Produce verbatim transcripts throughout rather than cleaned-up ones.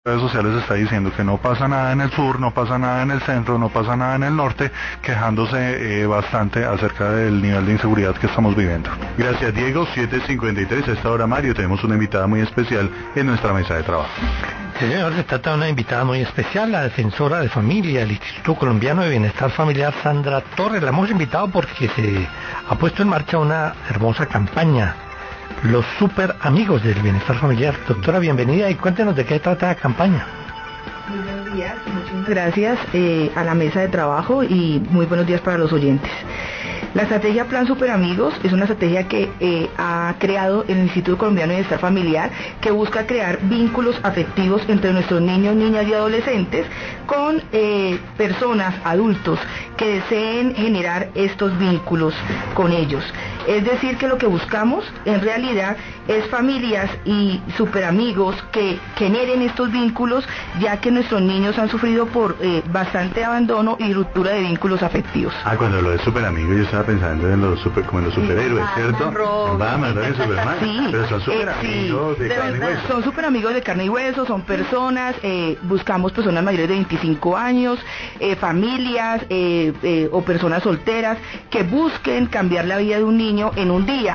redes sociales está diciendo que no pasa nada en el sur, no pasa nada en el centro, no pasa nada en el norte, quejándose eh, bastante acerca del nivel de inseguridad que estamos viviendo. Gracias, Diego. siete cincuenta y tres, a esta hora, Mario, tenemos una invitada muy especial en nuestra mesa de trabajo. Sí, señor, se trata de una invitada muy especial, la defensora de familia del Instituto Colombiano de Bienestar Familiar, Sandra Torres. La hemos invitado porque se ha puesto en marcha una hermosa campaña, los super amigos del bienestar familiar. Doctora, bienvenida y cuéntenos de qué trata la campaña. Muy buenos días, muchísimas gracias eh, a la mesa de trabajo y muy buenos días para los oyentes. La estrategia Plan Super Amigos es una estrategia que eh, ha creado el Instituto Colombiano de Bienestar Familiar, que busca crear vínculos afectivos entre nuestros niños, niñas y adolescentes con eh, personas, adultos, que deseen generar estos vínculos con ellos. Es decir, que lo que buscamos en realidad es familias y superamigos que generen estos vínculos, ya que nuestros niños han sufrido por eh, bastante abandono y ruptura de vínculos afectivos. Ah, cuando lo de superamigos yo estaba pensando en los super, como en los superhéroes, sí, ¿cierto? Batman, Batman, Robin, Superman. Sí, pero son eh, superamigos sí, de, de carne y hueso. Son superamigos de carne y hueso, son personas, eh, buscamos personas mayores de veinticinco años, eh, familias eh, eh, o personas solteras que busquen cambiar la vida de un niño en un día,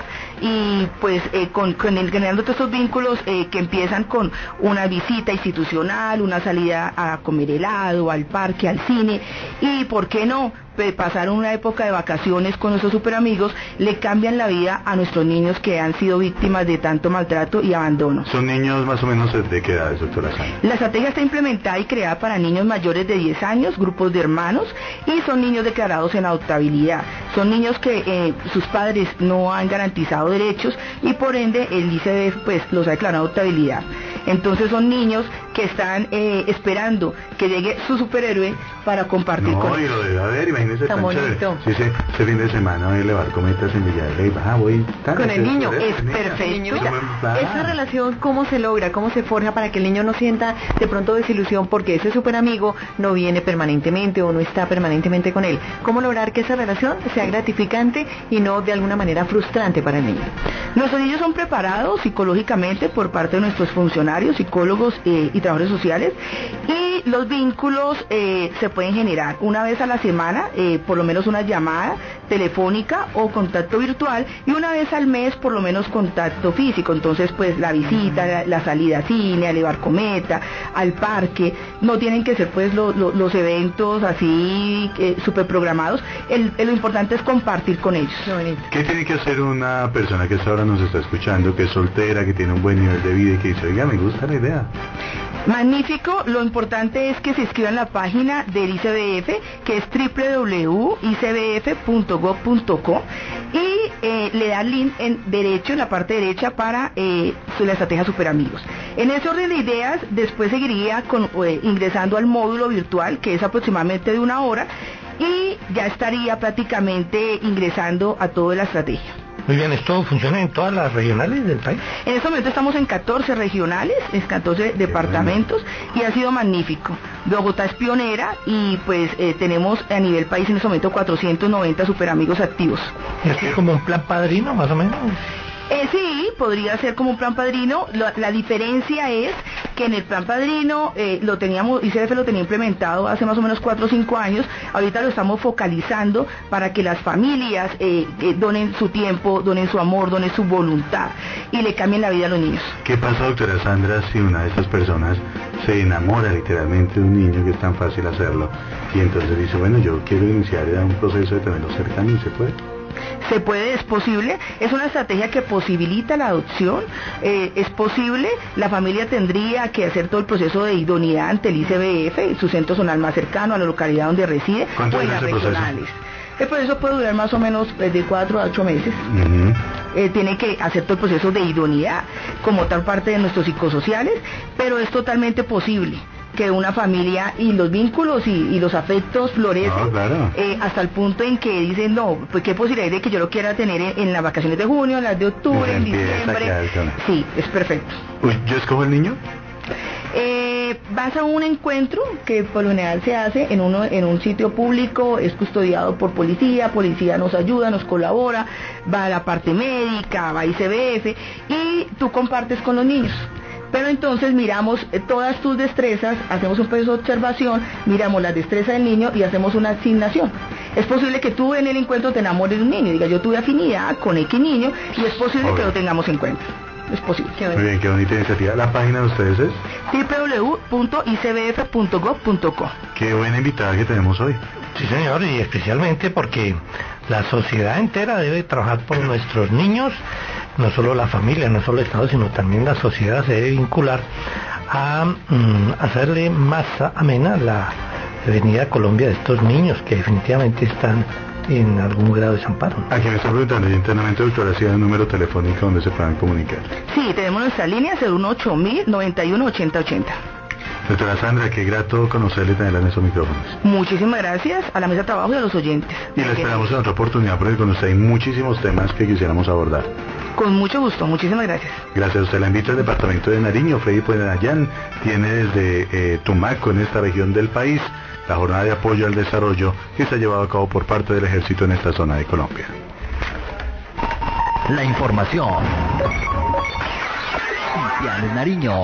y pues eh, con, con el, generando todos estos vínculos eh, que empiezan con una visita institucional, una salida a comer helado, al parque, al cine, y por qué no pasar una época de vacaciones con nuestros superamigos, le cambian la vida a nuestros niños que han sido víctimas de tanto maltrato y abandono. ¿Son niños más o menos de qué edad, doctora Sandra? La estrategia está implementada y creada para niños mayores de diez años, grupos de hermanos, y son niños declarados en adoptabilidad. Son niños que eh, sus padres no han garantizado derechos y por ende el I C B F pues los ha declarado adoptabilidad. Entonces son niños que están eh, esperando que llegue su superhéroe para compartir no, con ellos. No, y lo debe haber, imagínese tan chévere. Sí, sí, ese fin de semana voy a elevar cometas en Villarreal, ah, voy... Con el niño, es perfecto. Esa relación, ¿cómo se logra? ¿Cómo se forja para que el niño no sienta de pronto desilusión porque ese super amigo no viene permanentemente o no está permanentemente con él? ¿Cómo lograr que esa relación sea gratificante y no de alguna manera frustrante para el niño? Nuestros niños son preparados psicológicamente por parte de nuestros funcionarios, psicólogos eh, y trabajadores sociales, y los vínculos eh, se pueden generar una vez a la semana, eh, por lo menos una llamada telefónica o contacto virtual, y una vez al mes por lo menos contacto físico. Entonces pues la visita, la, la salida al cine, a elevar cometa, al parque, no tienen que ser pues lo, lo, los eventos así eh, super programados. El, el, lo importante es compartir con ellos. ¿Qué tiene que hacer una persona que hasta ahora nos está escuchando, que es soltera, que tiene un buen nivel de vida y que dice, oiga, me gusta la idea? Magnífico, lo importante es que se inscriban en la página del I C B F, que es doble u doble u doble u punto i c b f punto gob punto co, y eh, le da link en derecho, en la parte derecha, para eh, la estrategia Superamigos. En ese orden de ideas, después seguiría con, eh, ingresando al módulo virtual, que es aproximadamente de una hora, y ya estaría prácticamente ingresando a toda la estrategia. Muy bien, ¿esto funciona en todas las regionales del país? En este momento estamos en catorce regionales, en catorce departamentos, y ha sido magnífico. Bogotá es pionera y pues eh, tenemos a nivel país en este momento cuatrocientos noventa superamigos activos. ¿Es como un plan padrino, más o menos? Eh, sí, podría ser como un plan padrino. La, la diferencia es que en el plan padrino eh, lo teníamos, I C B F lo tenía implementado hace más o menos cuatro o cinco años. Ahorita lo estamos focalizando para que las familias eh, eh, donen su tiempo, donen su amor, donen su voluntad y le cambien la vida a los niños. ¿Qué pasa, doctora Sandra, si una de estas personas se enamora literalmente de un niño, que es tan fácil hacerlo, y entonces dice, bueno, yo quiero iniciar ya un proceso de tenerlo cercano, y se puede? Se puede, es posible, es una estrategia que posibilita la adopción, eh, es posible. La familia tendría que hacer todo el proceso de idoneidad ante el I C B F, su centro zonal más cercano a la localidad donde reside, ¿Cuánto o en dura las ese regionales. proceso? El proceso puede durar más o menos de cuatro a ocho meses. Uh-huh. Eh, tiene que hacer todo el proceso de idoneidad como tal parte de nuestros psicosociales, pero es totalmente posible que una familia y los vínculos y, y los afectos florecen, no, claro. eh, hasta el punto en que dicen, no, pues qué posibilidad de que yo lo quiera tener en, en las vacaciones de junio, en las de octubre, en diciembre. Sí, es perfecto. Uy, ¿yo escojo el niño? Eh, vas a un encuentro que por lo general se hace en, uno, en un sitio público, es custodiado por policía, policía nos ayuda, nos colabora, va a la parte médica, va a I C B F y tú compartes con los niños. Pero entonces miramos eh, todas tus destrezas, hacemos un proceso de observación, miramos las destrezas del niño y hacemos una asignación. Es posible que tú en el encuentro te enamores de un niño, diga yo tuve afinidad con X niño y es posible Obvio. que lo tengamos en cuenta. Es posible. Muy bien, qué bonita iniciativa. ¿La página de ustedes es? w w w punto i c b f punto gov punto co. Qué buena invitada que tenemos hoy. Sí, señor, y especialmente porque la sociedad entera debe trabajar por nuestros niños, no solo la familia, no solo el Estado, sino también la sociedad se debe vincular a mm, hacerle más amena la venida a Colombia de estos niños que definitivamente están en algún grado de desamparo. Aquí me está preguntando internamente, doctora, si hay un número telefónico donde se puedan comunicar. Sí, tenemos nuestra línea cero uno ocho mil noventa y uno ochenta ochenta. Doctora Sandra, qué grato conocerle y tenerla en esos micrófonos. Muchísimas gracias a la mesa de trabajo y a los oyentes. Y la esperamos en otra oportunidad porque con usted hay muchísimos temas que quisiéramos abordar. Con mucho gusto, muchísimas gracias. Gracias a usted. La invito al departamento de Nariño. Freddy Puenayán tiene desde eh, Tumaco, en esta región del país, la jornada de apoyo al desarrollo que se ha llevado a cabo por parte del ejército en esta zona de Colombia. La información. Noticias Nariño.